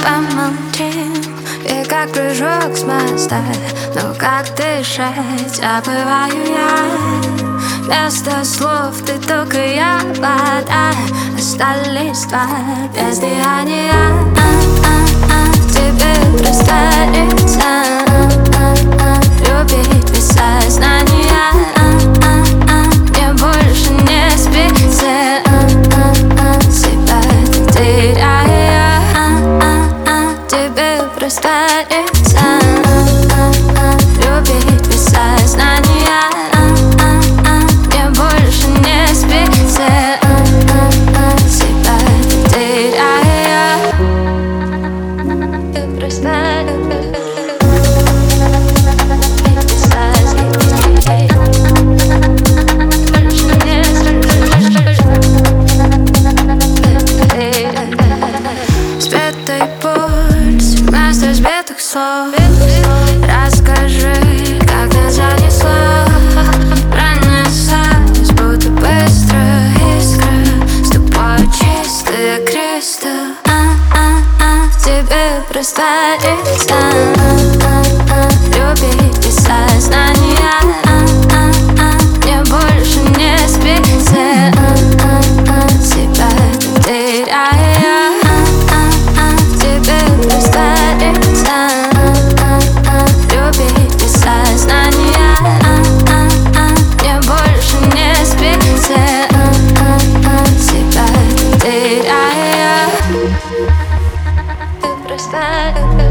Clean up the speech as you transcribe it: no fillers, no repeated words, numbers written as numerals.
помолчим. И как прыжок с моста, но как дышать забываю я. Вместо слов ты только я, вода. Остались два без дыхания. Тебе просто нельзя любить без сознания. Мне больше не спится себя теряя. Тебе просто нельзя любить без сознания. Мне больше не спится себя теряя. Ты просто сбитый пульс вместо сбитых слов. Расскажи, как нас занесло. Пронеслась, будто быстро искра. С тобой чистый кристалл. Тебе просто нельзя любить без сознания. Мне больше не спится себя теряя. Тебе просто нельзя любить без сознания. Мне больше не спится себя теряя. Ты просто